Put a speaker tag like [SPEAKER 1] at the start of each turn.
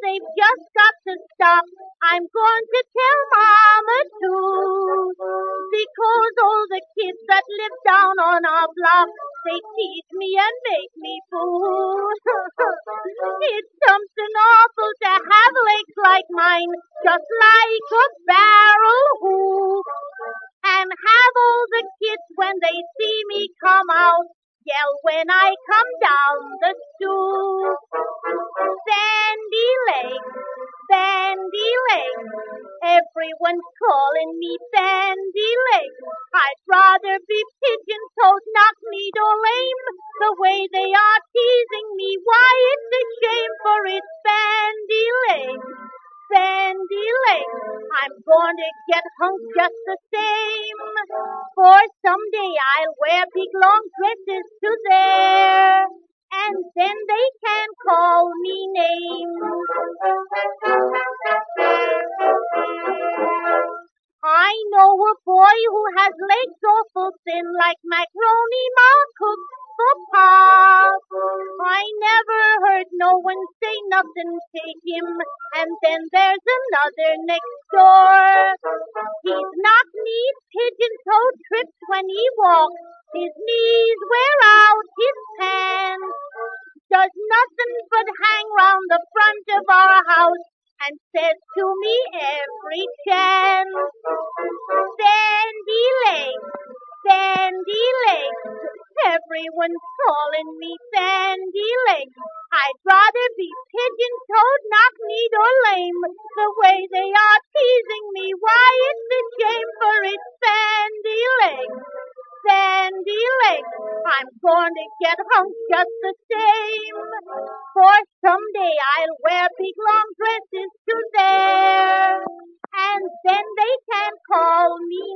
[SPEAKER 1] they've just got to stop. I'm going to tell Mama too. Because all the kids that live down on our block, they tease me and make me fool. It's something awful to have legs like mine, just like a barrel hoop. And have all the kids, when they see me come out, yell when I come down the stoop. Bandy legs, bandy legs, everyone's calling me bandy legs. I'd rather be pigeon-toed, knock-kneed, or lame. The way they are teasing me, why it's a shame, for it's bandy legs, bandy legs. I'm going to get hung just the same, for someday I'll wear big long dresses to there, and then they can call me names. I know a boy who has legs awful thin, like macaroni Ma cooks for pop. I never heard no one say nothing to him, and then there's another next door. He's knock-kneed, pigeon-toed, trips when he walks. His knees wear out his pants. Does nothing but hang round the front of our house and says to me every chance, bandy legs, bandy legs. Everyone's calling me bandy legs. I'd rather be pigeon-toed, knock-kneed, or lame. The way they are teasing me, why it's a shame, for it's bandy legs, bandy legs. I'm going to get hung just the same, for someday I'll wear big long dresses to there, and then they can call me